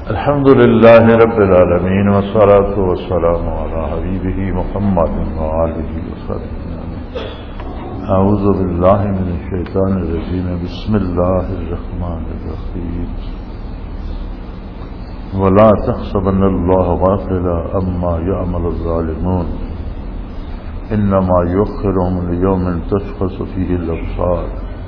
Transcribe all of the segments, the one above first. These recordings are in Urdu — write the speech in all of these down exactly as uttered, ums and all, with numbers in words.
الحمد لله رب العالمين والصلاة والسلام على حبيبه محمد وآله وصحبه. أعوذ بالله من الشيطان الرجيم. بسم الله الرحمن الرحيم. ولا تحسبن الله غافلا عما يعمل الظالمون إنما يؤخرهم ليوم تشخص فيه الأبصار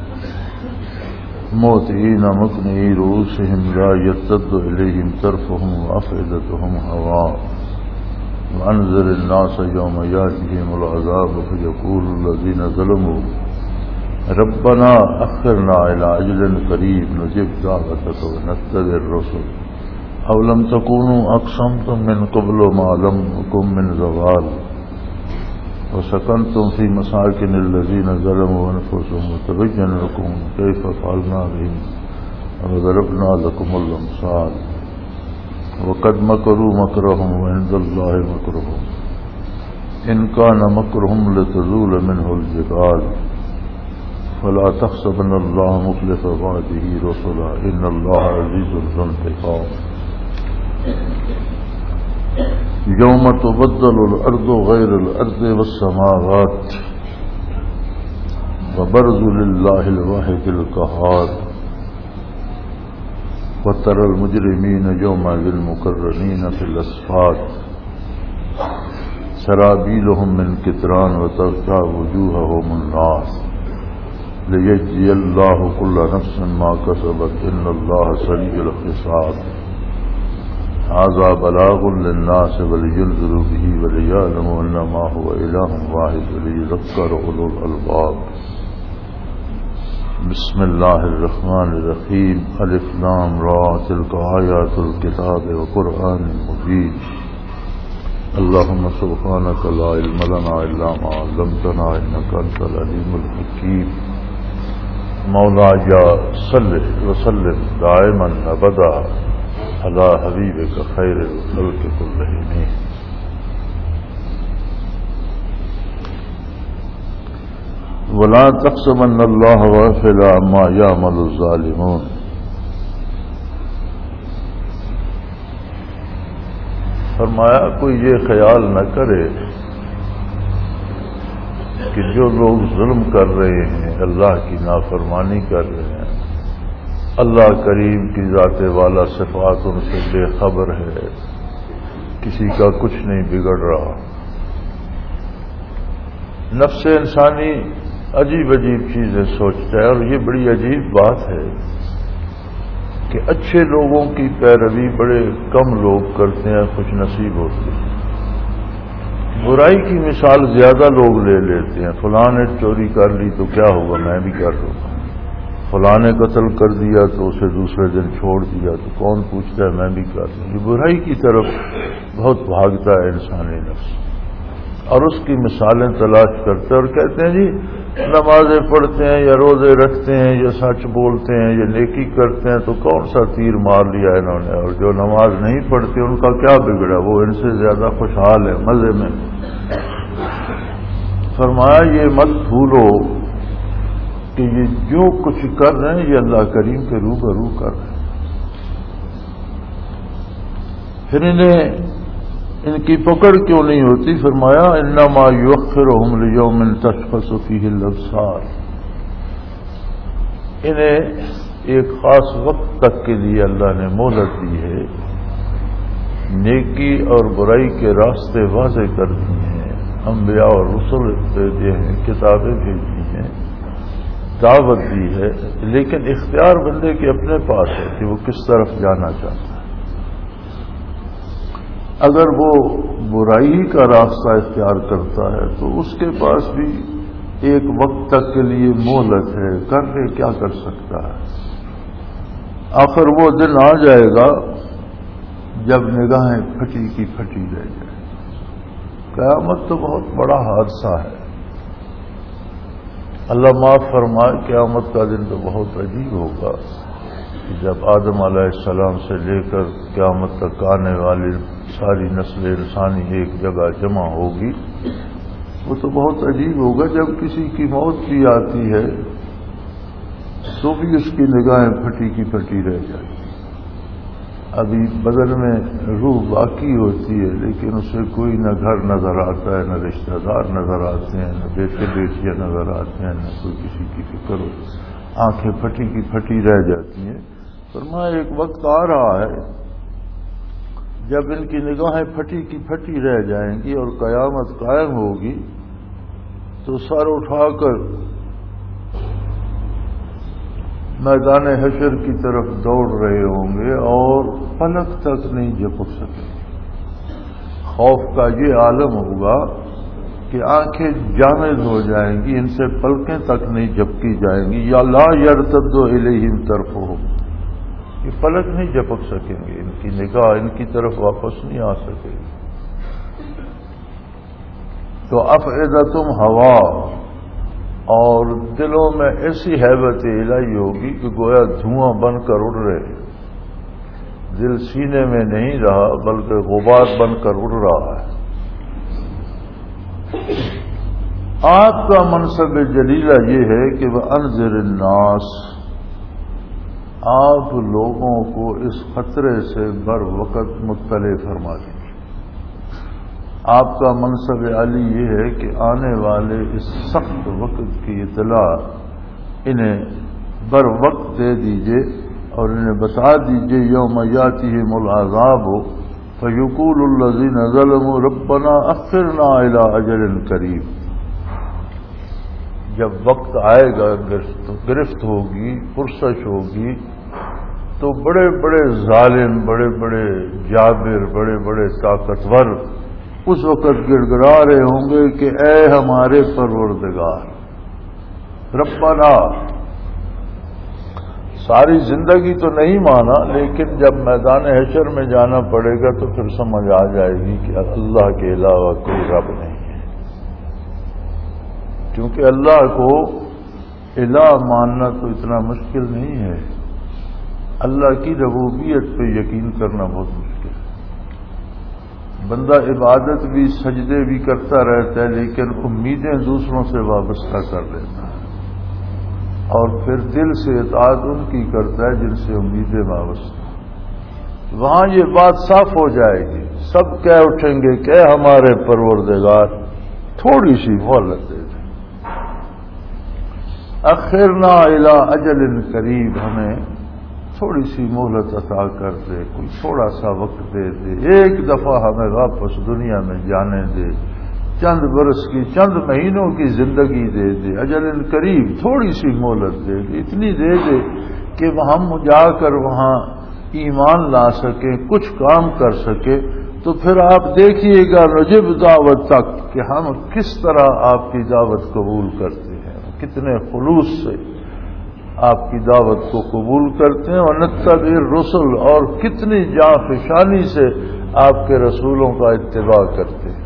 موطئين مقنعي رؤوسهم لا يرتد إليهم طرفهم وأفئدتهم هواء وأنذر الناس يوم يأتيهم العذاب فيقول الذين ظلموا ربنا أخرنا إلى أجل قريب نجب دعوتك ونتبع الرسل أو لم تكونوا أقسمتم من قبل ما لم يكن من زوال وسكنتم في مساكن الذين ظلموا أنفسهم وتبين لكم كيف فعلنا بهم وضربنا لكم الأمثال وقد مكروا مكرهم وعند الله مكرهم إن كان مكرهم لتزول منه الجبال فلا تحسبن الله مخلف وعده رسلا إن الله عزيز ذو انتقام. يوم تبدل الأرض غير الأرض والسماوات وبرزوا لله الواحد القهار وترى المجرمين يومئذ مقرنين في الأصفاد سرابيلهم من قطران وتغشى وجوههم النار ليجزي الله كل نفس ما كسبت إن الله سريع الحساب. هذا بلاغ للناس ولينذروا به وليعلموا انما هو اله واحد وليذكر اولو الالباب. بسم الله الرحمن الرحيم. الف لام را تلك آيات الكتاب وقرآن مبين. اللهم سبحانك لا علم لنا الا ما علمتنا انك انت العليم الحكيم. مولاي صل وسلم دائما ابدا على حبیبک خیر الخلق کلہم. ولا تحسبن اللہ غافلا عما یعمل الظالمون. فرمایا کوئی یہ خیال نہ کرے کہ جو لوگ ظلم کر رہے ہیں، اللہ کی نافرمانی کر رہے ہیں، اللہ کریم کی ذات والا صفات ان سے بے خبر ہے، کسی کا کچھ نہیں بگڑ رہا. نفس انسانی عجیب عجیب چیزیں سوچتا ہے، اور یہ بڑی عجیب بات ہے کہ اچھے لوگوں کی پیروی بڑے کم لوگ کرتے ہیں، خوش نصیب ہوتے ہیں. برائی کی مثال زیادہ لوگ لے لیتے ہیں. فلاں نے چوری کر لی تو کیا ہوگا، میں بھی کر لوں گا. فلاں نے قتل کر دیا تو اسے دوسرے دن چھوڑ دیا تو کون پوچھتا ہے، میں بھی کر لوں. یہ برائی کی طرف بہت بھاگتا ہے انسانی نفس، اور اس کی مثالیں تلاش کرتے ہیں اور کہتے ہیں جی نمازیں پڑھتے ہیں یا روزے رکھتے ہیں یا سچ بولتے ہیں یا نیکی کرتے ہیں تو کون سا تیر مار لیا انہوں نے، اور جو نماز نہیں پڑھتے ان کا کیا بگڑا، وہ ان سے زیادہ خوشحال ہے، مزے میں. فرمایا یہ مت بھولو کہ یہ جو کچھ کر رہے ہیں یہ اللہ کریم کے روبرو کر رہے ہیں. پھر انہیں ان کی پکڑ کیوں نہیں ہوتی؟ فرمایا انما یؤخرهم لیوم تشخص فیہ الابصار. انہیں ایک خاص وقت تک کے لیے اللہ نے مہلت دی ہے. نیکی اور برائی کے راستے واضح کر دی ہیں، انبیاء اور رسل بھیجے ہیں، کتابیں بھیجی ہیں، دعوت دی ہے، لیکن اختیار بندے کے اپنے پاس ہے کہ وہ کس طرف جانا چاہتا ہے. اگر وہ برائی کا راستہ اختیار کرتا ہے تو اس کے پاس بھی ایک وقت تک کے لیے مہلت ہے، کر لے، کیا کر سکتا ہے. آخر وہ دن آ جائے گا جب نگاہیں پھٹی کی پھٹی رہ جائیں. قیامت تو بہت بڑا حادثہ ہے. اللہ معاف فرمائے، قیامت کا دن تو بہت عجیب ہوگا کہ جب آدم علیہ السلام سے لے کر قیامت تک آنے والی ساری نسل انسانی ایک جگہ جمع ہوگی. وہ تو بہت عجیب ہوگا جب کسی کی موت بھی آتی ہے تو بھی اس کی نگاہیں پھٹی کی پھٹی رہ جائیں. ابھی بدن میں روح باقی ہوتی ہے لیکن اسے کوئی نہ گھر نظر آتا ہے، نہ رشتہ دار نظر آتے ہیں، نہ بیٹے بیٹیاں نظر آتے ہیں، نہ کوئی کسی کی فکر ہو، آنکھیں پھٹی کی پھٹی رہ جاتی ہیں۔ فرمایا ایک وقت آ رہا ہے جب ان کی نگاہیں پھٹی کی پھٹی رہ جائیں گی اور قیامت قائم ہوگی تو سر اٹھا کر میدان حشر کی طرف دوڑ رہے ہوں گے اور پلک تک نہیں جھپک سکیں گے۔ خوف کا یہ عالم ہوگا کہ آنکھیں جامد ہو جائیں گی، ان سے پلکیں تک نہیں جھپکی جائیں گی۔ یا لا یرتد الیہم طرفہم، یہ پلک نہیں جھپک سکیں گے، ان کی نگاہ ان کی طرف واپس نہیں آ سکے گی۔ تو افئدتہم ہوا، اور دلوں میں ایسی ہیبت الہی ہوگی کہ گویا دھواں بن کر اڑ رہے، دل سینے میں نہیں رہا بلکہ غبار بن کر اڑ رہا ہے۔ آپ کا منصب جلیلہ یہ ہے کہ وَأَنذِرِ النَّاسَ، آپ لوگوں کو اس خطرے سے بر وقت مطلع فرما دیں۔ آپ کا منصب علی یہ ہے کہ آنے والے اس سخت وقت کی اطلاع انہیں بر وقت دے دیجئے اور انہیں بتا دیجئے یوم یاتیہم العذاب فیقول الذین ظلموا ربنا اخرنا الی اجل قریب، جب وقت آئے گا، گرفت ہوگی، پرسش ہوگی، تو بڑے بڑے ظالم، بڑے بڑے جابر، بڑے بڑے طاقتور اس وقت گڑ گڑا رہے ہوں گے کہ اے ہمارے پروردگار ربنا۔ ساری زندگی تو نہیں مانا لیکن جب میدان حشر میں جانا پڑے گا تو پھر سمجھ آ جائے گی کہ اللہ کے علاوہ کوئی رب نہیں ہے، کیونکہ اللہ کو الہ ماننا تو اتنا مشکل نہیں ہے، اللہ کی ربوبیت پہ یقین کرنا بہت مشکل ہے۔ بندہ عبادت بھی سجدے بھی کرتا رہتا ہے لیکن امیدیں دوسروں سے وابستہ کر لیتا ہے اور پھر دل سے اطاعت ان کی کرتا ہے جن سے امیدیں وابستہ۔ وہاں یہ بات صاف ہو جائے گی، سب کہہ اٹھیں گے کہ ہمارے پروردگار تھوڑی سی مہلت دے دیں، اخرنا الی اجل قریب، ہمیں تھوڑی سی مہلت عطا کر دے، کوئی تھوڑا سا وقت دے دے، ایک دفعہ ہمیں واپس دنیا میں جانے دے، چند برس کی، چند مہینوں کی زندگی دے دے، اجل قریب، تھوڑی سی مہلت دے دے، اتنی دے دے کہ ہم جا کر وہاں ایمان لا سکیں، کچھ کام کر سکے۔ تو پھر آپ دیکھیے گا نجب دعوت تک کہ ہم کس طرح آپ کی دعوت قبول کرتے ہیں، کتنے خلوص سے آپ کی دعوت کو قبول کرتے ہیں، اور نتبع الرسل، اور کتنی جانفشانی سے آپ کے رسولوں کا اتباع کرتے ہیں۔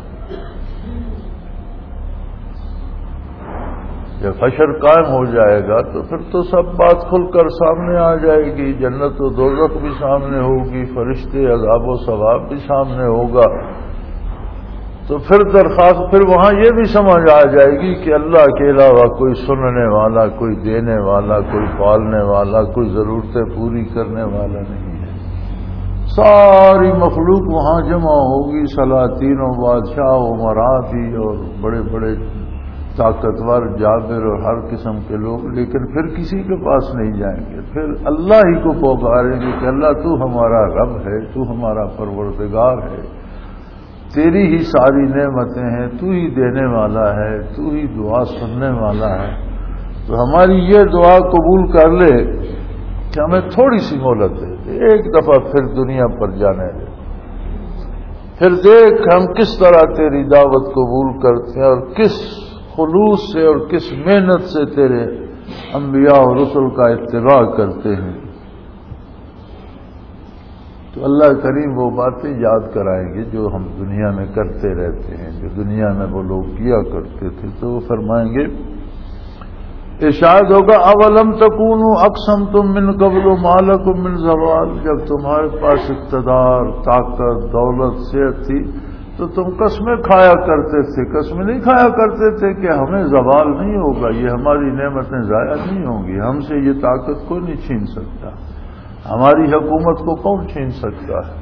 جب حشر قائم ہو جائے گا تو پھر تو سب بات کھل کر سامنے آ جائے گی، جنت و دوزخ بھی سامنے ہوگی، فرشتے، عذاب و ثواب بھی سامنے ہوگا، تو پھر درخواست، پھر وہاں یہ بھی سمجھ آ جائے گی کہ اللہ کے علاوہ کوئی سننے والا، کوئی دینے والا، کوئی پالنے والا، کوئی ضرورتیں پوری کرنے والا نہیں ہے۔ ساری مخلوق وہاں جمع ہوگی، سلاطین و بادشاہ و مراتی اور بڑے بڑے طاقتور جابر اور ہر قسم کے لوگ، لیکن پھر کسی کے پاس نہیں جائیں گے، پھر اللہ ہی کو پکاریں گے کہ اللہ تو ہمارا رب ہے، تو ہمارا پروردگار ہے، تیری ہی ساری نعمتیں ہیں، تو ہی دینے والا ہے، تو ہی دعا سننے والا ہے۔ تو ہماری یہ دعا قبول کر لے کہ ہمیں تھوڑی سی مہلت دے دے، ایک دفعہ پھر دنیا پر جانے دے، پھر دیکھ ہم کس طرح تیری دعوت قبول کرتے ہیں اور کس خلوص سے اور کس محنت سے تیرے انبیاء اور رسل کا اتباع کرتے ہیں۔ تو اللہ کریم وہ باتیں یاد کرائیں گے جو ہم دنیا میں کرتے رہتے ہیں، جو دنیا میں وہ لوگ کیا کرتے تھے، تو وہ فرمائیں گے، ارشاد ہوگا اولم تکونوا اقسمتم من قبل ما لکم من زوال، جب تمہارے پاس اقتدار، طاقت، دولت، صحت تھی تو تم قسمیں کھایا کرتے تھے، قسمیں نہیں کھایا کرتے تھے کہ ہمیں زوال نہیں ہوگا، یہ ہماری نعمتیں ضائع نہیں ہوں گی، ہم سے یہ طاقت کوئی نہیں چھین سکتا، ہماری حکومت کو کون چھین سکتا ہے؟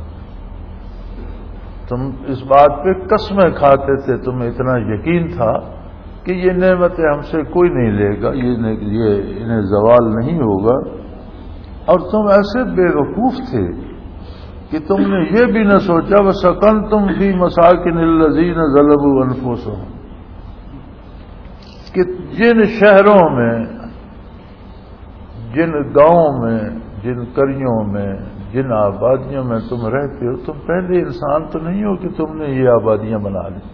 تم اس بات پہ قسمیں کھاتے تھے، تمہیں اتنا یقین تھا کہ یہ نعمتیں ہم سے کوئی نہیں لے گا، یہ یہ انہیں زوال نہیں ہوگا، اور تم ایسے بے وقوف تھے کہ تم نے یہ بھی نہ سوچا وَسَكَنْتُمْ فِي مَسَاكِنِ الَّذِينَ ظَلَمُوا أَنفُسَهُمْ، کہ جن شہروں میں، جن گاؤں میں، جن قریوں میں، جن آبادیوں میں تم رہتے ہو، تم پہلے انسان تو نہیں ہو کہ تم نے یہ آبادیاں بنا لی۔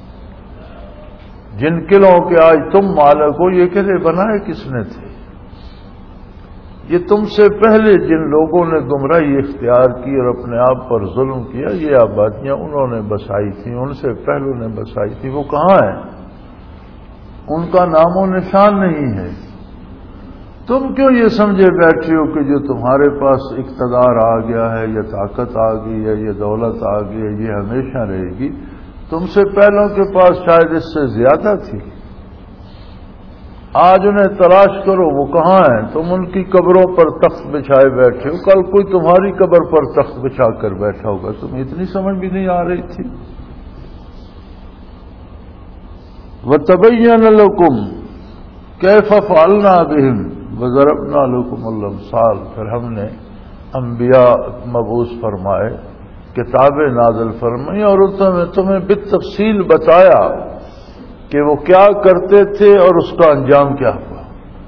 جن قلعوں کے آج تم مالک ہو، یہ قلعے بنائے کس نے تھے؟ یہ تم سے پہلے جن لوگوں نے گمراہی اختیار کی اور اپنے آپ پر ظلم کیا، یہ آبادیاں انہوں نے بسائی تھیں، ان سے پہلوں نے بسائی تھی۔ وہ کہاں ہیں؟ ان کا نام و نشان نہیں ہے۔ تم کیوں یہ سمجھے بیٹھے ہو کہ جو تمہارے پاس اقتدار آ گیا ہے، یا طاقت آ گئی ہے، یا دولت آ گئی ہے، یہ ہمیشہ رہے گی؟ تم سے پہلوں کے پاس شاید اس سے زیادہ تھی۔ آج انہیں تلاش کرو، وہ کہاں ہیں؟ تم ان کی قبروں پر تخت بچھائے بیٹھے ہو، کل کوئی تمہاری قبر پر تخت بچھا کر بیٹھا ہوگا، تمہیں اتنی سمجھ بھی نہیں آ رہی تھی۔ وَتَبَيَّنَ لَكُمْ كَيْفَ فَعَلْنَا بِهِمْ وَضَرَبْنَا لَكُمُ الْأَمْثَالَ، پھر ہم نے انبیاء مبعوث فرمائے، کتابیں نازل فرمائی، اور تمہیں تمہیں بالتفصیل بتایا کہ وہ کیا کرتے تھے اور اس کا انجام کیا ہوا۔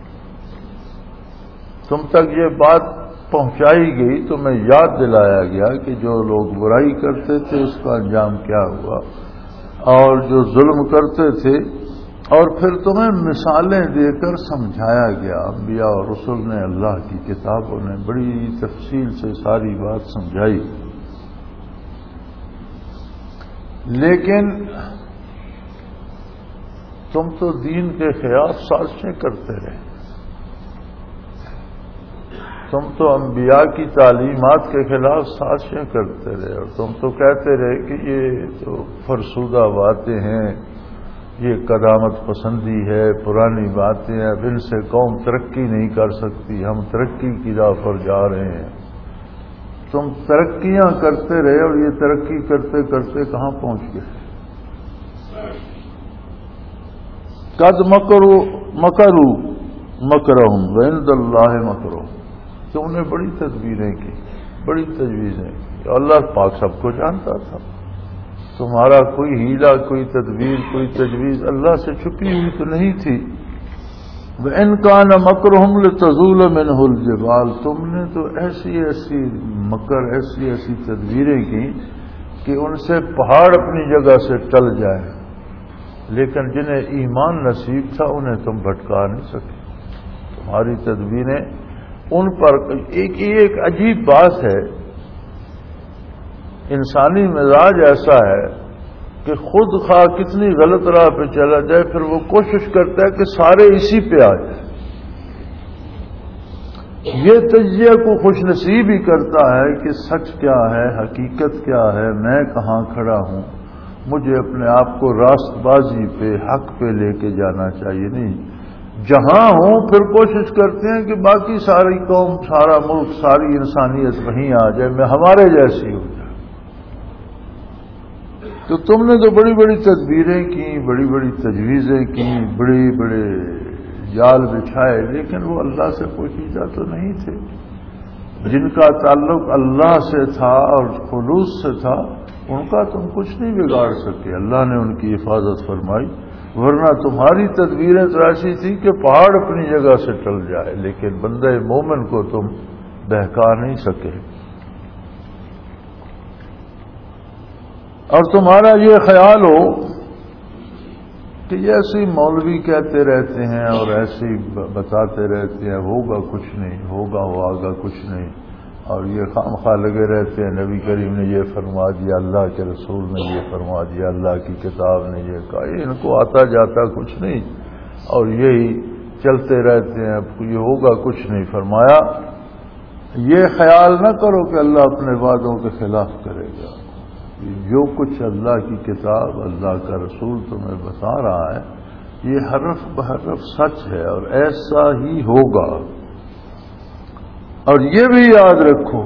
تم تک یہ بات پہنچائی گئی، تمہیں یاد دلایا گیا کہ جو لوگ برائی کرتے تھے اس کا انجام کیا ہوا، اور جو ظلم کرتے تھے، اور پھر تمہیں مثالیں دے کر سمجھایا گیا۔ انبیاء اور رسل نے، اللہ کی کتابوں نے بڑی تفصیل سے ساری بات سمجھائی، لیکن تم تو دین کے خلاف سازشیں کرتے رہے، تم تو انبیاء کی تعلیمات کے خلاف سازشیں کرتے رہے، اور تم تو کہتے رہے کہ یہ تو فرسودہ باتیں ہیں، یہ قدامت پسندی ہے، پرانی باتیں ہیں، اب ان سے قوم ترقی نہیں کر سکتی، ہم ترقی کی راہ پر جا رہے ہیں۔ تم ترقیاں کرتے رہے، اور یہ ترقی کرتے کرتے کہاں پہنچ گئے؟ قد مکروا مکروا مکرہم وعند اللہ مکرہم، تم نے بڑی تدبیریں کی، بڑی تجویزیں کی، اللہ پاک سب کو جانتا تھا۔ تمہارا کوئی ہیلا، کوئی تدبیر، کوئی تجویز اللہ سے چھپی ہوئی تو نہیں تھی۔ وَإِن كَانَ مَكْرُهُمْ لِتَزُولَ مِنْهُ الْجِبَالُ، تم نے تو ایسی ایسی مکر، ایسی ایسی تدبیریں کی کہ ان سے پہاڑ اپنی جگہ سے ٹل جائیں، لیکن جنہیں ایمان نصیب تھا انہیں تم بھٹکا نہیں سکے۔ تمہاری تدبیریں ان پر ایک ایک عجیب بات ہے، انسانی مزاج ایسا ہے کہ خود خواہ کتنی غلط راہ پہ چلا جائے، پھر وہ کوشش کرتا ہے کہ سارے اسی پہ آ جائیں۔ یہ تجزیہ کو خوش نصیب ہی کرتا ہے کہ سچ کیا ہے، حقیقت کیا ہے، میں کہاں کھڑا ہوں، مجھے اپنے آپ کو راست بازی پہ، حق پہ لے کے جانا چاہیے۔ نہیں، جہاں ہوں پھر کوشش کرتے ہیں کہ باقی ساری قوم، سارا ملک، ساری انسانیت وہیں آ جائے، میں ہمارے جیسی ہو جائے۔ تو تم نے تو بڑی بڑی تدبیریں کی، بڑی بڑی تجویزیں کی، بڑے بڑے جال بچھائے، لیکن وہ اللہ سے پوشیدہ تو نہیں تھے۔ جن کا تعلق اللہ سے تھا اور خلوص سے تھا، ان کا تم کچھ نہیں بگاڑ سکے، اللہ نے ان کی حفاظت فرمائی، ورنہ تمہاری تدبیریں تو ایسی تھی کہ پہاڑ اپنی جگہ سے ٹل جائے، لیکن بندہ مومن کو تم بہکا نہیں سکے۔ اور تمہارا یہ خیال ہو کہ ایسے مولوی کہتے رہتے ہیں اور ایسے بتاتے رہتے ہیں، ہوگا کچھ نہیں، ہوگا ہوگا کچھ نہیں، اور یہ خام خواہ لگے رہتے ہیں، نبی کریم نے یہ فرما دیا، اللہ کے رسول نے یہ فرما دیا، اللہ کی کتاب نے یہ کہا، ان کو آتا جاتا کچھ نہیں، اور یہی چلتے رہتے ہیں، یہ ہوگا کچھ نہیں فرمایا۔ یہ خیال نہ کرو کہ اللہ اپنے وعدوں کے خلاف کرے گا۔ جو کچھ اللہ کی کتاب، اللہ کا رسول تمہیں بتا رہا ہے، یہ حرف بحرف سچ ہے اور ایسا ہی ہوگا۔ اور یہ بھی یاد رکھو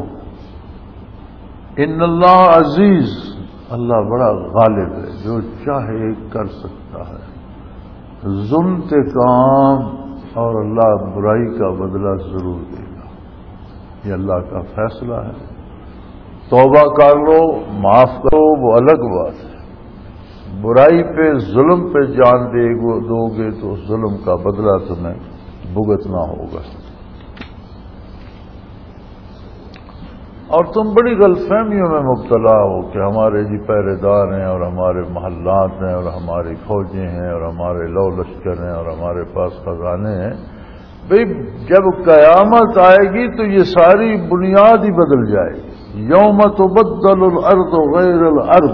ان اللہ عزیز، اللہ بڑا غالب ہے، جو چاہے کر سکتا ہے، ذو انتقام، اور اللہ برائی کا بدلہ ضرور دے گا۔ یہ اللہ کا فیصلہ ہے۔ توبہ کر لو، معاف کرو، وہ الگ بات ہے۔ برائی پہ ظلم پہ جان دے دو گے تو ظلم کا بدلہ تمہیں بھگتنا ہوگا۔ اور تم بڑی غلط فہمیوں میں مبتلا ہو کہ ہمارے جی پہرے دار ہیں اور ہمارے محلات ہیں اور ہماری فوجیں ہیں اور ہمارے لو لشکر ہیں اور ہمارے پاس خزانے ہیں۔ بھئی جب قیامت آئے گی تو یہ ساری بنیاد ہی بدل جائے گی۔ یوم تبدل الارض غیر الارض،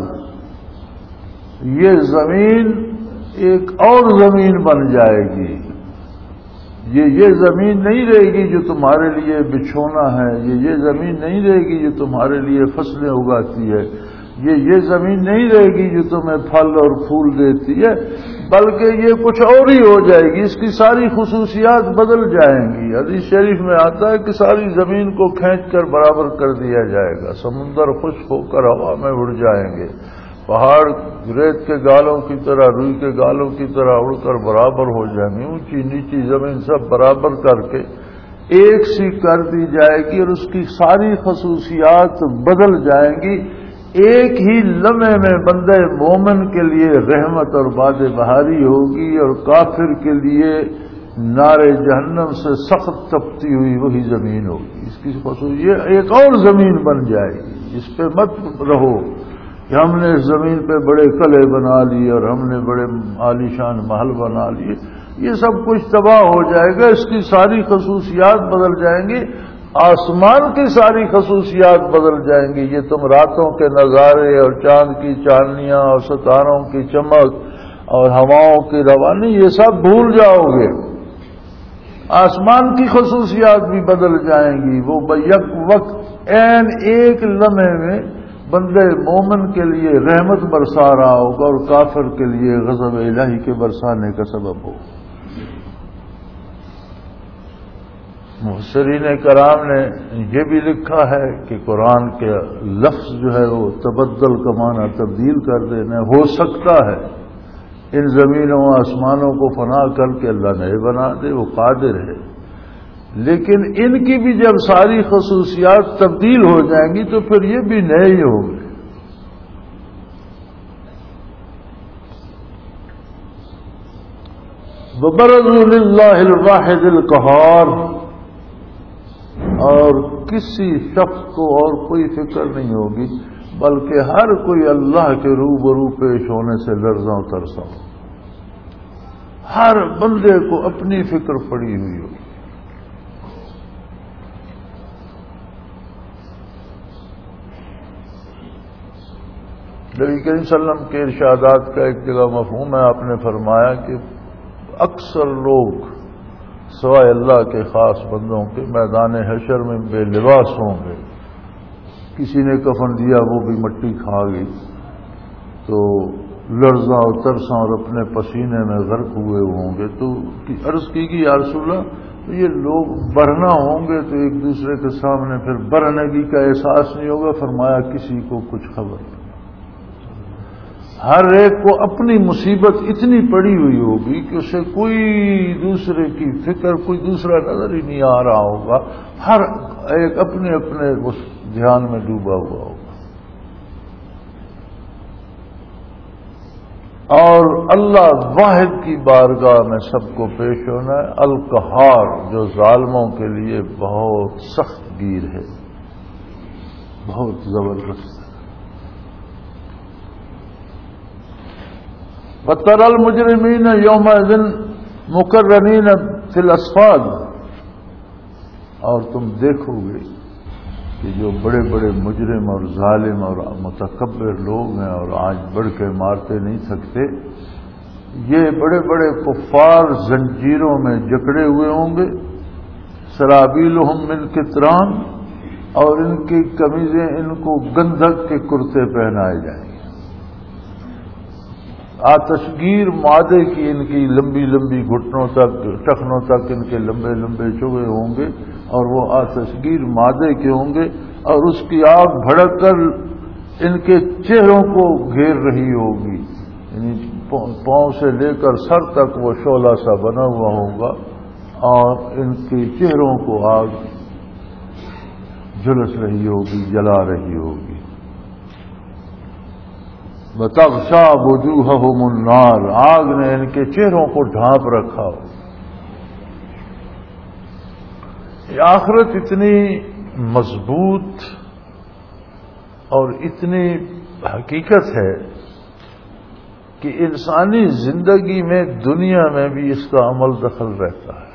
یہ زمین ایک اور زمین بن جائے گی۔ یہ یہ زمین نہیں رہے گی جو تمہارے لیے بچھونا ہے، یہ یہ زمین نہیں رہے گی جو تمہارے لیے فصلیں اگاتی ہے، یہ یہ زمین نہیں رہے گی جو تمہیں پھل اور پھول دیتی ہے، بلکہ یہ کچھ اور ہی ہو جائے گی۔ اس کی ساری خصوصیات بدل جائیں گی۔ حدیث شریف میں آتا ہے کہ ساری زمین کو کھینچ کر برابر کر دیا جائے گا، سمندر خشک ہو کر ہوا میں اڑ جائیں گے، پہاڑ ریت کے گالوں کی طرح، روئی کے گالوں کی طرح اڑ کر برابر ہو جائیں گے، اونچی نیچی زمین سب برابر کر کے ایک سی کر دی جائے گی اور اس کی ساری خصوصیات بدل جائیں گی۔ ایک ہی لمحے میں بندے مومن کے لیے رحمت اور باد بہاری ہوگی اور کافر کے لیے نارے جہنم سے سخت تپتی ہوئی وہی زمین ہوگی۔ اس کی خصوصیت ایک اور زمین بن جائے گی۔ اس پہ مت رہو کہ ہم نے اس زمین پہ بڑے قلعے بنا لیے اور ہم نے بڑے عالیشان محل بنا لیے، یہ سب کچھ تباہ ہو جائے گا۔ اس کی ساری خصوصیات بدل جائیں گی، آسمان کی ساری خصوصیات بدل جائیں گی۔ یہ تم راتوں کے نظارے اور چاند کی چاندنیاں اور ستاروں کی چمک اور ہواؤں کی روانی یہ سب بھول جاؤ گے۔ آسمان کی خصوصیات بھی بدل جائیں گی۔ وہ بیک وقت عین ایک لمحے میں بندے مومن کے لیے رحمت برسا رہا ہوگا اور کافر کے لیے غضب الہی کے برسانے کا سبب ہوگا۔ مفسرین کرام نے یہ بھی لکھا ہے کہ قرآن کے لفظ جو ہے وہ تبدل کا معنی تبدیل کر دینا ہو سکتا ہے۔ ان زمینوں آسمانوں کو فنا کر کے اللہ نئے بنا دے، وہ قادر ہے، لیکن ان کی بھی جب ساری خصوصیات تبدیل ہو جائیں گی تو پھر یہ بھی نئے ہی ہوں گے۔ وَبَرَزُوا لِلَّهِ الْوَاحِدِ الْقَهَّارِ، اور کسی شخص کو اور کوئی فکر نہیں ہوگی بلکہ ہر کوئی اللہ کے روبرو پیش ہونے سے لرزاں ترساں، ہر بندے کو اپنی فکر پڑی ہوئی ہوگی۔ نبی کریم صلی اللہ علیہ وسلم کے ارشادات کا ایک جگہ مفہوم ہے، آپ نے فرمایا کہ اکثر لوگ سوائے اللہ کے خاص بندوں کے میدان حشر میں بے لباس ہوں گے۔ کسی نے کفن دیا وہ بھی مٹی کھا گئی تو لرزاں اور ترساں اور اپنے پسینے میں غرق ہوئے ہوں گے۔ تو عرض کی کہ یا رسول اللہ تو یہ لوگ برہنہ ہوں گے تو ایک دوسرے کے سامنے پھر برہنگی کا احساس نہیں ہوگا؟ فرمایا کسی کو کچھ خبر نہیں، ہر ایک کو اپنی مصیبت اتنی پڑی ہوئی ہوگی کہ اسے کوئی دوسرے کی فکر، کوئی دوسرا نظر ہی نہیں آ رہا ہوگا، ہر ایک اپنے اپنے اس دھیان میں ڈوبا ہوا ہوگا۔ اور اللہ واحد کی بارگاہ میں سب کو پیش ہونا ہے، القہار، جو ظالموں کے لیے بہت سخت گیر ہے، بہت زبردست۔ وَتَرَى الْمُجْرِمِينَ يَوْمَئِذٍ مُقَرَّنِينَ فِي الْأَصْفَادِ، اور تم دیکھو گے کہ جو بڑے بڑے مجرم اور ظالم اور متکبر لوگ ہیں اور آج بڑھ کے مارتے نہیں تھکتے، یہ بڑے بڑے کفار زنجیروں میں جکڑے ہوئے ہوں گے، سرابیلہم من قطران، اور ان کی قمیضیں ان کو گندھک کے کرتے پہنائے جائیں گے۔ آتشگیر مادے کی ان کی لمبی لمبی گھٹنوں تک، ٹخنوں تک ان کے لمبے لمبے چوبے ہوں گے، اور وہ آتشگیر مادے کے ہوں گے، اور اس کی آگ بھڑک کر ان کے چہروں کو گھیر رہی ہوگی، یعنی پاؤں سے لے کر سر تک وہ شعلہ سا بنا ہوا ہوگا، اور ان کے چہروں کو آگ جھلس رہی ہوگی، جلا رہی ہوگی۔ وَتَغْشَى وُجُوهَهُمُ النَّارُ، آگ نے ان کے چہروں کو ڈھانپ رکھا ہو۔ یہ آخرت اتنی مضبوط اور اتنی حقیقت ہے کہ انسانی زندگی میں، دنیا میں بھی اس کا عمل دخل رہتا ہے۔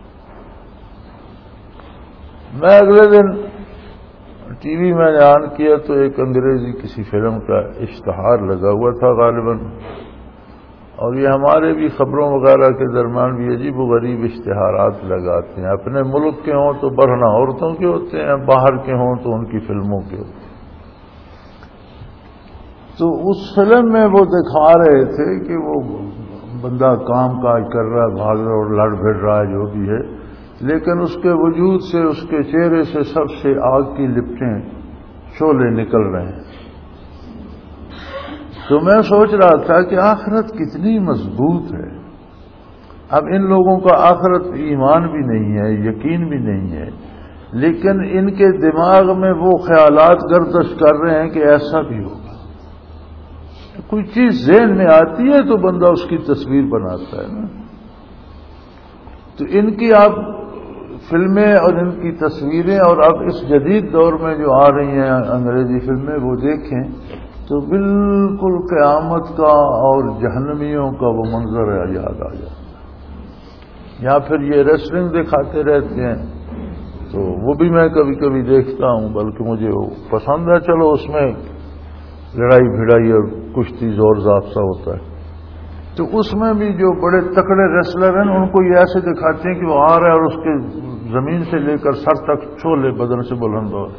میں اگلے دن ٹی وی میں نے آن کیا تو ایک انگریزی کسی فلم کا اشتہار لگا ہوا تھا غالباً، اور یہ ہمارے بھی خبروں وغیرہ کے درمیان بھی عجیب و غریب اشتہارات لگاتے ہیں، اپنے ملک کے ہوں تو برہنہ عورتوں کے ہوتے ہیں، باہر کے ہوں تو ان کی فلموں کے ہوتے ہیں۔ تو اس فلم میں وہ دکھا رہے تھے کہ وہ بندہ کام کاج کر رہا ہے، بھاگ رہا اور لڑ بھڑ رہا ہے، جو بھی ہے، لیکن اس کے وجود سے، اس کے چہرے سے سب سے آگ کی لپٹیں، شعلے نکل رہے ہیں۔ تو میں سوچ رہا تھا کہ آخرت کتنی مضبوط ہے۔ اب ان لوگوں کا آخرت ایمان بھی نہیں ہے، یقین بھی نہیں ہے، لیکن ان کے دماغ میں وہ خیالات گردش کر رہے ہیں کہ ایسا بھی ہوگا۔ کوئی چیز ذہن میں آتی ہے تو بندہ اس کی تصویر بناتا ہے نا۔ تو ان کی آپ فلمیں اور ان کی تصویریں، اور اب اس جدید دور میں جو آ رہی ہیں انگریزی فلمیں، وہ دیکھیں تو بالکل قیامت کا اور جہنمیوں کا وہ منظر یاد آ جاتا ہے۔ یا پھر یہ ریسلنگ دکھاتے رہتے ہیں تو وہ بھی میں کبھی کبھی دیکھتا ہوں، بلکہ مجھے وہ پسند ہے۔ چلو اس میں لڑائی بھڑائی اور کشتی زور ضابطہ ہوتا ہے، تو اس میں بھی جو بڑے تکڑے ریسلر ہیں ان کو یہ ایسے دکھاتے ہیں کہ وہ آ رہا ہے اور اس کے زمین سے لے کر سر تک چھولے بدن سے بلند ہو۔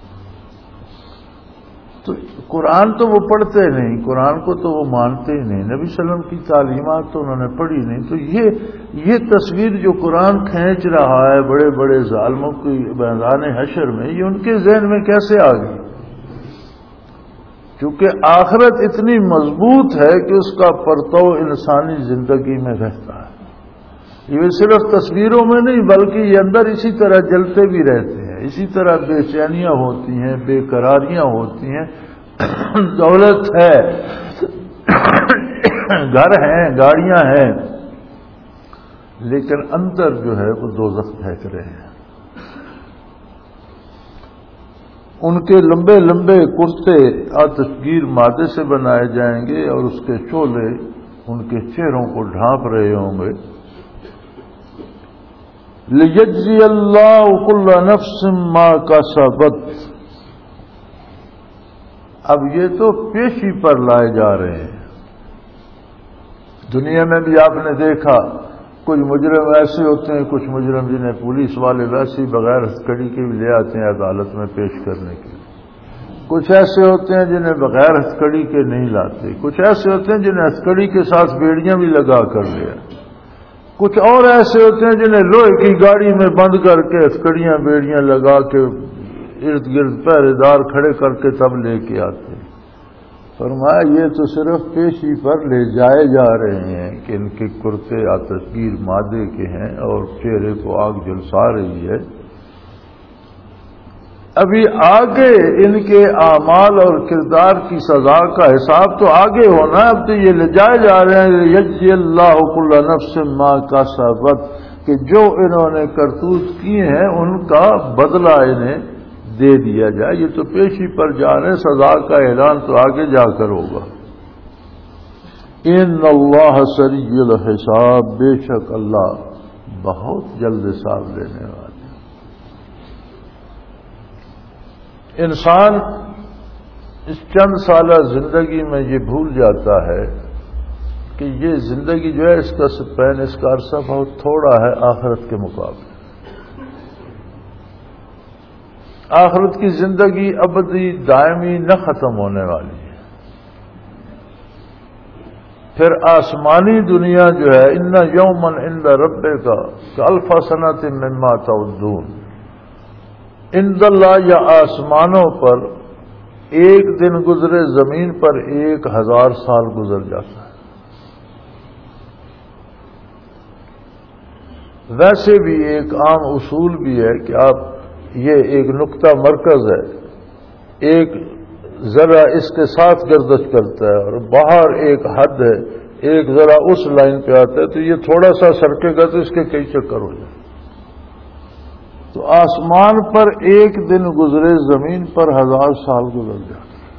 تو قرآن تو وہ پڑھتے نہیں، قرآن کو تو وہ مانتے ہی نہیں، نبی صلی اللہ علیہ وسلم کی تعلیمات تو انہوں نے پڑھی نہیں۔ تو یہ یہ تصویر جو قرآن کھینچ رہا ہے بڑے بڑے ظالموں کی میدان حشر میں، یہ ان کے ذہن میں کیسے آ گئی؟ کیونکہ آخرت اتنی مضبوط ہے کہ اس کا پرتو انسانی زندگی میں رہتا ہے۔ یہ صرف تصویروں میں نہیں، بلکہ یہ اندر اسی طرح جلتے بھی رہتے ہیں، اسی طرح بے چینیاں ہوتی ہیں، بے قراریاں ہوتی ہیں۔ دولت ہے، گھر ہیں، گاڑیاں ہیں، لیکن اندر جو ہے وہ دوزخ پھینک رہے ہیں۔ ان کے لمبے لمبے کرتے آتشگیر مادے سے بنائے جائیں گے، اور اس کے شعلے ان کے چہروں کو ڈھانپ رہے ہوں گے۔ لِيَجْزِيَ اللَّهُ كُلَّ نَفْسٍ مَا كَسَبَتْ۔ اب یہ تو پیشی پر لائے جا رہے ہیں۔ دنیا میں بھی آپ نے دیکھا کچھ مجرم ایسے ہوتے ہیں، کچھ مجرم جنہیں پولیس والے ویسے ہی بغیر ہتھکڑی کے بھی لے آتے ہیں عدالت میں پیش کرنے کے لیے، کچھ ایسے ہوتے ہیں جنہیں بغیر ہتھکڑی کے نہیں لاتے، کچھ ایسے ہوتے ہیں جنہیں ہتھکڑی کے ساتھ بیڑیاں بھی لگا کر لیا، کچھ اور ایسے ہوتے ہیں جنہیں لوہے کی گاڑی میں بند کر کے ہتھکڑیاں بیڑیاں لگا کے ارد گرد پہرے دار کھڑے کر کے تب لے کے آتے ہیں۔ فرمایا یہ تو صرف پیشی پر لے جائے جا رہے ہیں کہ ان کے کرتے آتشگیر مادے کے ہیں اور چہرے کو آگ جلسا رہی ہے۔ ابھی آگے ان کے اعمال اور کردار کی سزا کا حساب تو آگے ہونا ہے، اب تو یہ لے جائے جا رہے ہیں یجزی اللہ کل نفس ما کسبت، کہ جو انہوں نے کرتوت کیے ہیں ان کا بدلہ انہیں دے دیا جائے۔ یہ تو پیشی پر جا رہے ہیں، سزا کا اعلان تو آگے جا کر ہوگا۔ ان اللہ سریع الحساب، بے شک اللہ بہت جلد حساب لینے والے۔ انسان اس چند سالہ زندگی میں یہ بھول جاتا ہے کہ یہ زندگی جو ہے اس کا سپین، اس کا عرصہ بہت تھوڑا ہے آخرت کے مقابلے۔ آخرت کی زندگی ابدی دائمی نہ ختم ہونے والی ہے۔ پھر آسمانی دنیا جو ہے، ان یومن عند ربک کالف سنۃ مما تعدون، عند اللہ یا آسمانوں پر ایک دن گزرے زمین پر ایک ہزار سال گزر جاتا ہے۔ ویسے بھی ایک عام اصول بھی ہے کہ آپ یہ ایک نقطہ مرکز ہے، ایک ذرا اس کے ساتھ گردش کرتا ہے اور باہر ایک حد ہے، ایک ذرا اس لائن پہ آتا ہے، تو یہ تھوڑا سا سرکے گا تو اس کے کئی چکر ہو جائیں۔ تو آسمان پر ایک دن گزرے زمین پر ہزار سال گزر جاتے ہیں۔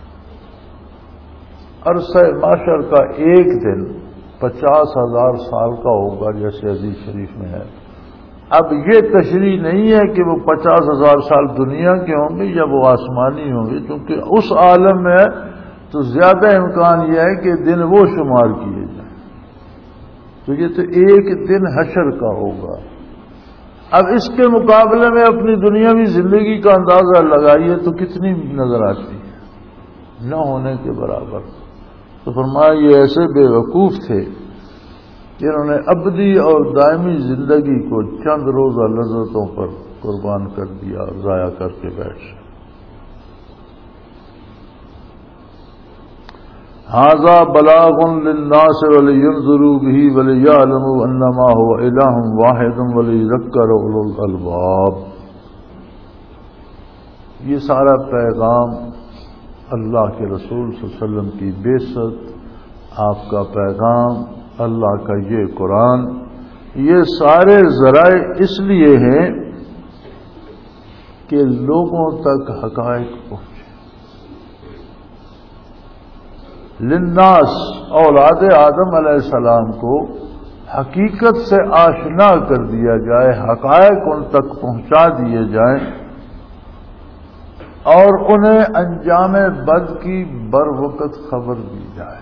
عرصہ معاشر کا ایک دن پچاس ہزار سال کا ہوگا، جیسے حدیث شریف میں ہے۔ اب یہ تشریح نہیں ہے کہ وہ پچاس ہزار سال دنیا کے ہوں گے یا وہ آسمانی ہوں گے، کیونکہ اس عالم میں تو زیادہ امکان یہ ہے کہ دن وہ شمار کیے جائیں، تو یہ تو ایک دن حشر کا ہوگا۔ اب اس کے مقابلے میں اپنی دنیاوی زندگی کا اندازہ لگائیے تو کتنی نظر آتی ہے، نہ ہونے کے برابر۔ تو فرمایا یہ ایسے بے وقوف تھے کہ انہوں نے ابدی اور دائمی زندگی کو چند روزہ لذتوں پر قربان کر دیا اور ضائع کر کے بیٹھ گئے۔ ھذا بلاغ للناس ولینذروا به وليعلموا انما هو الہ واحد وليذکر اولو الالباب۔ یہ سارا پیغام اللہ کے رسول صلی اللہ علیہ وسلم کی بعثت، آپ کا پیغام، اللہ کا یہ قرآن، یہ سارے ذرائع اس لیے ہیں کہ لوگوں تک حقائق پہنچے۔ للناس، اولاد آدم علیہ السلام کو حقیقت سے آشنا کر دیا جائے، حقائق ان تک پہنچا دیے جائیں اور انہیں انجام بد کی بروقت خبر دی جائے۔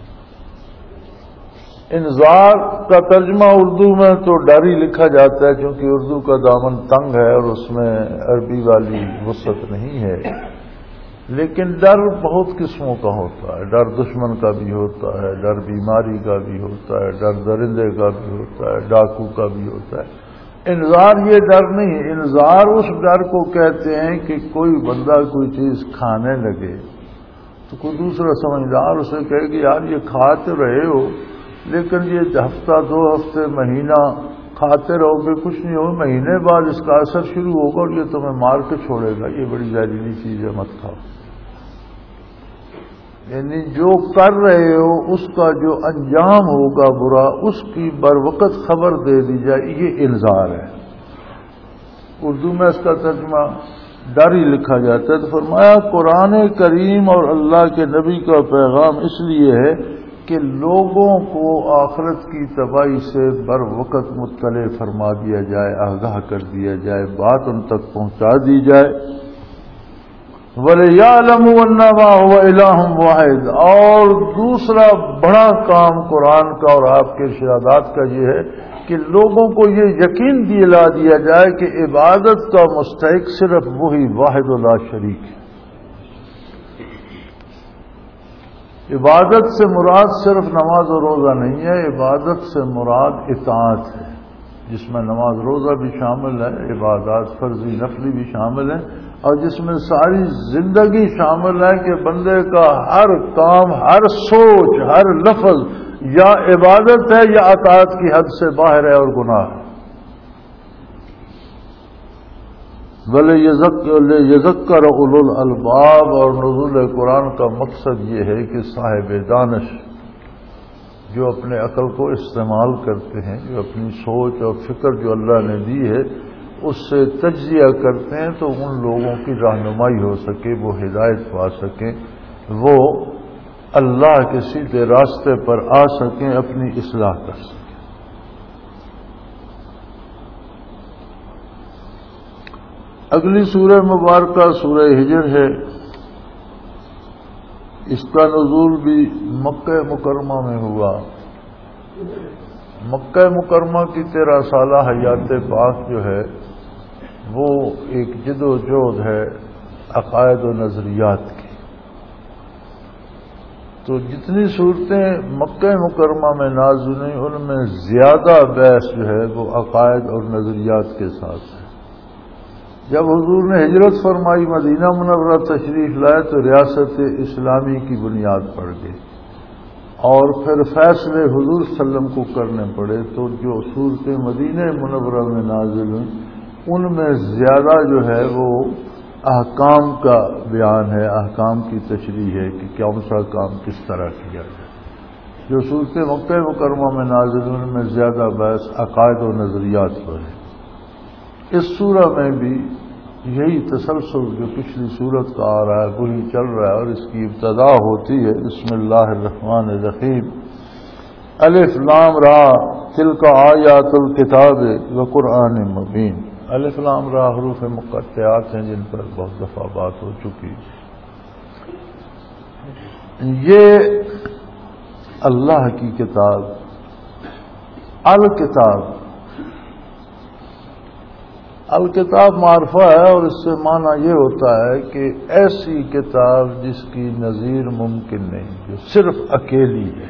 انذار کا ترجمہ اردو میں تو ڈر ہی لکھا جاتا ہے، کیونکہ اردو کا دامن تنگ ہے اور اس میں عربی والی وسعت نہیں ہے، لیکن ڈر بہت قسموں کا ہوتا ہے۔ ڈر دشمن کا بھی ہوتا ہے، ڈر بیماری کا بھی ہوتا ہے، ڈر درندے کا بھی ہوتا ہے، ڈاکو کا بھی ہوتا ہے۔ انذار یہ ڈر نہیں ہے، انذار اس ڈر کو کہتے ہیں کہ کوئی بندہ کوئی چیز کھانے لگے تو کوئی دوسرا سمجھدار اسے کہے کہ یار یہ کھاتے رہے ہو لیکن یہ ہفتہ دو ہفتے مہینہ کھاتے رہو گے کچھ نہیں ہو، مہینے بعد اس کا اثر شروع ہوگا اور یہ تمہیں مار کے چھوڑے گا، یہ بڑی زہریلی چیز ہے، مت کھاؤ۔ یعنی جو کر رہے ہو اس کا جو انجام ہوگا برا، اس کی بروقت خبر دے دی جائے، یہ انذار ہے۔ اردو میں اس کا ترجمہ ڈر ہی لکھا جاتا ہے۔ تو فرمایا قرآن کریم اور اللہ کے نبی کا پیغام اس لیے ہے کہ لوگوں کو آخرت کی تباہی سے بروقت مطلع فرما دیا جائے، آگاہ کر دیا جائے، بات ان تک پہنچا دی جائے۔ وَلِيَعْلَمُوا أَنَّمَا هُوَ إِلَٰهٌ وَاحِدٌ، اور دوسرا بڑا کام قرآن کا اور آپ کے ارشادات کا یہ ہے کہ لوگوں کو یہ یقین دلا دیا جائے کہ عبادت کا مستحق صرف وہی واحد لا شریک ہے۔ عبادت سے مراد صرف نماز و روزہ نہیں ہے، عبادت سے مراد اطاعت ہے، جس میں نماز روزہ بھی شامل ہے، عبادات فرضی نفلی بھی شامل ہے، اور جس میں ساری زندگی شامل ہے کہ بندے کا ہر کام، ہر سوچ، ہر لفظ یا عبادت ہے یا اطاعت کی حد سے باہر ہے اور گناہ ہے۔ وَلِيَذَكَّرَ أُولُو الْأَلْبَابِ، اور نزول قرآن کا مقصد یہ ہے کہ صاحب دانش جو اپنے عقل کو استعمال کرتے ہیں، جو اپنی سوچ اور فکر جو اللہ نے دی ہے اس سے تجزیہ کرتے ہیں، تو ان لوگوں کی رہنمائی ہو سکے، وہ ہدایت پا سکیں، وہ اللہ کے سیدھے راستے پر آ سکیں، اپنی اصلاح کر سکیں۔ اگلی سورہ مبارکہ سورہ ہجر ہے، اس کا نزول بھی مکہ مکرمہ میں ہوا۔ مکہ مکرمہ کی تیرہ سالہ حیات پاک جو ہے وہ ایک جد و جہد ہے عقائد و نظریات کی۔ تو جتنی صورتیں مکہ مکرمہ میں نازل ہوئیں ان میں زیادہ بحث جو ہے وہ عقائد اور نظریات کے ساتھ ہے۔ جب حضور نے ہجرت فرمائی، مدینہ منورہ تشریف لائے تو ریاست اسلامی کی بنیاد پڑ گئی، اور پھر فیصلے حضور صلی اللہ علیہ وسلم کو کرنے پڑے، تو جو صورتیں مدینہ منورہ میں نازل ہوئیں ان میں زیادہ جو ہے وہ احکام کا بیان ہے، احکام کی تشریح ہے کہ کون سا کام کس طرح کیا جائے۔ جو صورتیں مکہ مکرمہ میں نازل ہوئیں ان میں زیادہ بحث عقائد و نظریات پر ہے۔ اس سورہ میں بھی یہی تسلسل جو پچھلی سورت کا آ رہا ہے وہی چل رہا ہے، اور اس کی ابتدا ہوتی ہے بسم اللہ الرحمن الرحیم، الف لام را تلک آیات الکتاب و قرآن مبین۔ الف لام را حروف مقطعات ہیں جن پر بہت دفعہ بات ہو چکی۔ یہ اللہ کی کتاب، الکتاب، الکتاب معرفہ ہے، اور اس سے معنی یہ ہوتا ہے کہ ایسی کتاب جس کی نظیر ممکن نہیں، جو صرف اکیلی ہے۔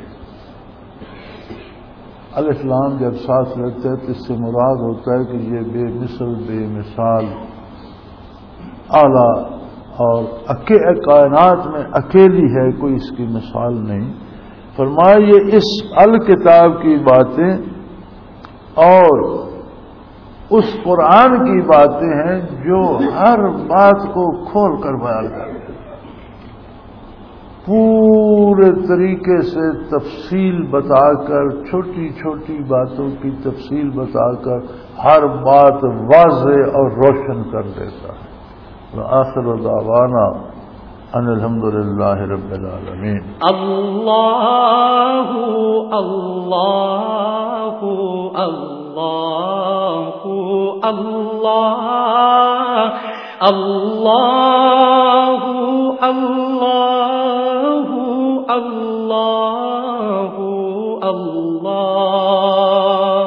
الف لام جب ساتھ لگتا ہے تو اس سے مراد ہوتا ہے کہ یہ بے مثل، بے مثال، اعلیٰ اور کائنات میں اکیلی ہے، کوئی اس کی مثال نہیں۔ فرمایا یہ اس الکتاب کی باتیں اور اس قرآن کی باتیں ہیں جو ہر بات کو کھول کر بیان کرتے ہیں، پورے طریقے سے تفصیل بتا کر، چھوٹی چھوٹی باتوں کی تفصیل بتا کر ہر بات واضح اور روشن کر دیتا ہے۔ وآخر دعوانا ان الحمد للہ رب العالمین۔ اللہ اللہ اللہ اللہ اللہ اللہ اللہ اللہ۔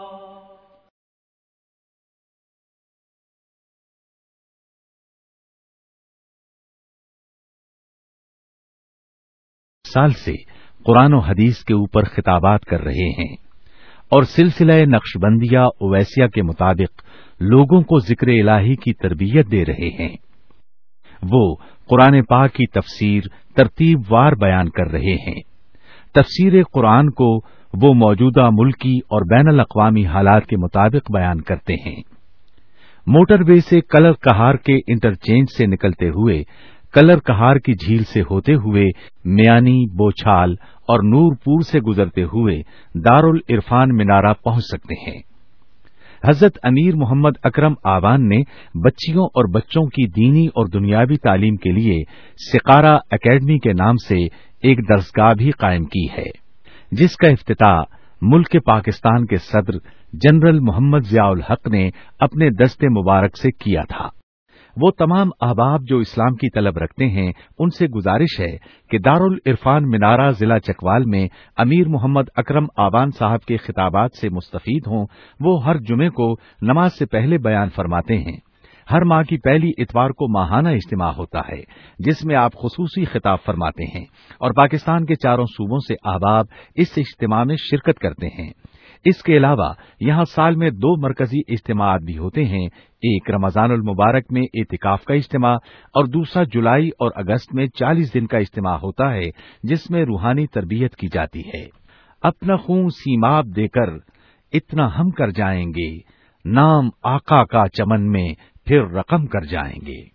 سال سے قرآن و حدیث کے اوپر خطابات کر رہے ہیں اور سلسلہ نقشبندیہ اویسیہ کے مطابق لوگوں کو ذکر الہی کی تربیت دے رہے ہیں۔ وہ قرآن پاک کی تفسیر ترتیب وار بیان کر رہے ہیں۔ تفسیر قرآن کو وہ موجودہ ملکی اور بین الاقوامی حالات کے مطابق بیان کرتے ہیں۔ موٹر وے سے کلر کہار کے انٹرچینج سے نکلتے ہوئے، کلر کہار کی جھیل سے ہوتے ہوئے، میانی، بوچھال اور نور پور سے گزرتے ہوئے دارالعرفان منارہ پہنچ سکتے ہیں۔ حضرت امیر محمد اکرم آوان نے بچیوں اور بچوں کی دینی اور دنیاوی تعلیم کے لیے سقارہ اکیڈمی کے نام سے ایک درسگاہ بھی قائم کی ہے، جس کا افتتاح ملک پاکستان کے صدر جنرل محمد ضیاء الحق نے اپنے دست مبارک سے کیا تھا۔ وہ تمام احباب جو اسلام کی طلب رکھتے ہیں ان سے گزارش ہے کہ دارالعرفان منارہ ضلع چکوال میں امیر محمد اکرم آوان صاحب کے خطابات سے مستفید ہوں۔ وہ ہر جمعے کو نماز سے پہلے بیان فرماتے ہیں۔ ہر ماہ کی پہلی اتوار کو ماہانہ اجتماع ہوتا ہے جس میں آپ خصوصی خطاب فرماتے ہیں، اور پاکستان کے چاروں صوبوں سے احباب اس اجتماع میں شرکت کرتے ہیں۔ اس کے علاوہ یہاں سال میں دو مرکزی اجتماعات بھی ہوتے ہیں، ایک رمضان المبارک میں اعتکاف کا اجتماع اور دوسرا جولائی اور اگست میں چالیس دن کا اجتماع ہوتا ہے جس میں روحانی تربیت کی جاتی ہے۔ اپنا خون سیماب دے کر اتنا ہم کر جائیں گے، نام آقا کا چمن میں پھر رقم کر جائیں گے۔